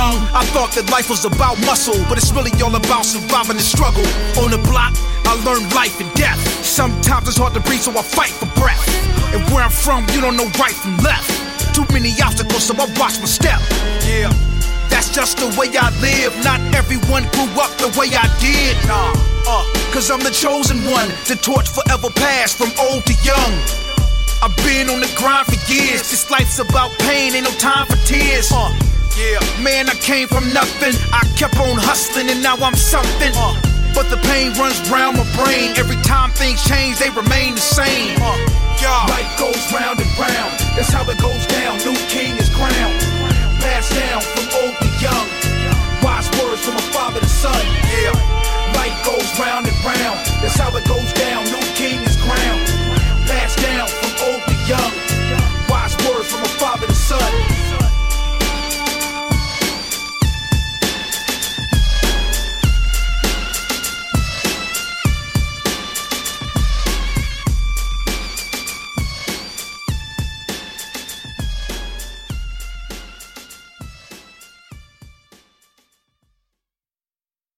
young, I thought that life was about muscle, but it's really all about surviving the struggle. On the block, I learned life and death. Sometimes it's hard to breathe, so I fight for breath. And where I'm from, you don't know right from left. Too many obstacles, so I watch my step. Yeah, that's just the way I live. Not everyone grew up the way I did. Cause I'm the chosen one. The torch forever passed from old to young. I've been on the grind for years. This life's about pain, ain't no time for tears. Yeah, man, I came from nothing. I kept on hustling and now I'm something. But the pain runs round my brain. Every time things change, they remain the same. Life goes round and round. That's how it goes down. New king is crowned. Passed down from old to young. Wise words from a father to son. Yeah, life goes round and